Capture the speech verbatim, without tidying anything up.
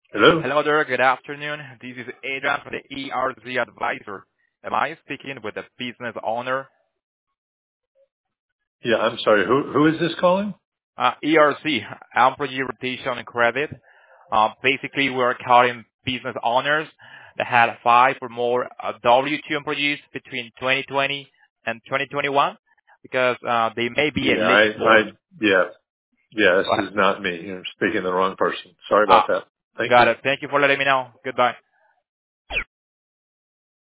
Hello? Hello there. Good afternoon. This is Adrian from the E R Z Advisor. Am I speaking with the business owner? Yeah, I'm sorry. Who who is this calling? Uh, E R C, Employee Rotation and Credit. Uh, basically, we're calling business owners that had five or more uh, W two employees between twenty twenty and twenty twenty-one because uh, they may be Yeah, I I eligible. yeah yeah. Go This ahead. is not me. You're speaking to the wrong person. Sorry Uh, about that. Thank you. got it. Thank you for letting me know. Goodbye.